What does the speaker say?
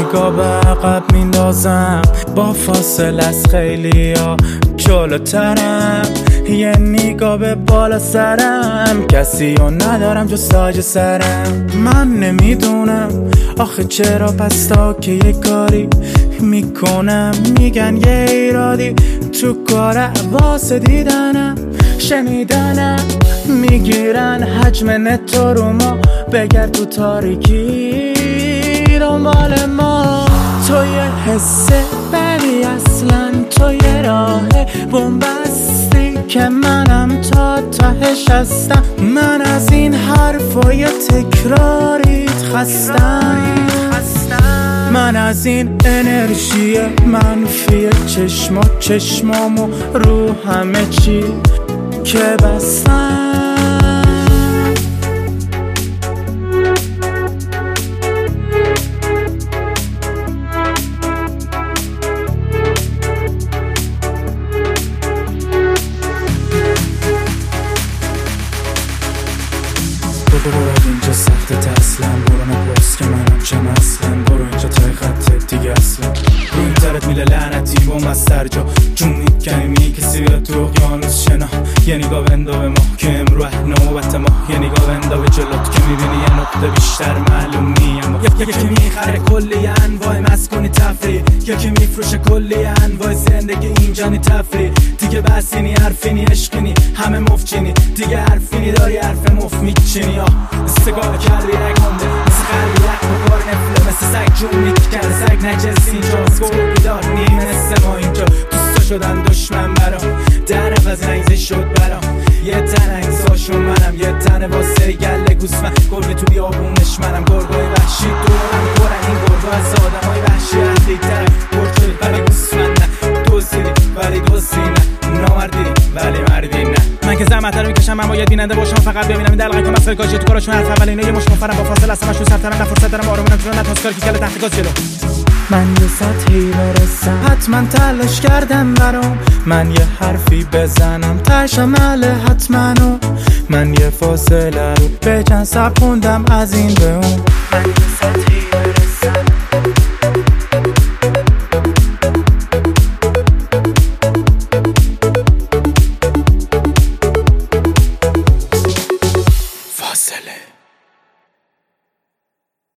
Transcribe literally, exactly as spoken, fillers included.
نگاه به عقب میندازم، با فاصله از خیلی ها جلوترم. یه نگاه به بالا سرم، کسی رو ندارم جز تاج سرم. من نمیدونم آخه چرا پس تا که یه کاری میکنم میگن یه ایرادی تو کار واسه دیدنم شنیدنم. میگیرن حجم نتو رو ما، بگرد تو تاریکی دنبال ما. تو یه حسه ولی اصلا تو یه راه بومبستی که منم تا تهش هستم. من از این حرفای تکراریت خستم، من از این انرژی منفی چشما چشمامو رو همه چی که بستم. برو اینجا سخته تسلم، برو نپرس که منم چه مسلم. برو اینجا تای خطت دیگه اصلا رو اینترنت میله لعنتی بوم از سر جا جون میکنی کسی بیاد تو اقیانوس شنا. یه نگاه بندا به محکم رو نوبت ما، یه نگاه بندا به جلوت که میبینی یه نقطه بیشتر معلوم نی. اما یکی میخره کلی انواع مسکونی تفریح، یکی میفروشه کلی انواع زندگی اینجا نی تفریح. دیگه بحثی نی حرفی نی عشقی نی همه مفچینی، دیگه حرفی نی داری حرف مف میچینی. استگاه کردی نگونده مثل قلبی لک بکار نفله، مثل سگ جون میکرد سگ نجسی اینجا سکور بیدار نی مثل ما اینجا. دوستا شدن دشمن برام در عوض انگیزه شد برام، یه تن انگیزاشون منم، یه تن واسه گله گوسفند. گربه تو بیابونش منم، گرگای وحشی دورم برن این گرگا از آدم های وحشی اهلی ترم. گرچولی ولی گوسفند نه، دوزیدی ولی دوزی نه، نامردیدی ولی مردی نه. من که زحمت رو میکشم من باید بیننده باشم، فقط ببینم این دلقه که مسئله گاجی تو کاراشون حرف اول اینا یه مش مفرم با فاصله هستم اشون سرترم نه فرصت دارم آروم نمیتونم نتونست که کل تحت گاز جلو. من یه سطحی برسم حتما تلاش کردم برام، من یه حرفی بزنم تش عمله حتما. من یه فاصله رو به چند سب خوندم از این به اون. من یه سطحی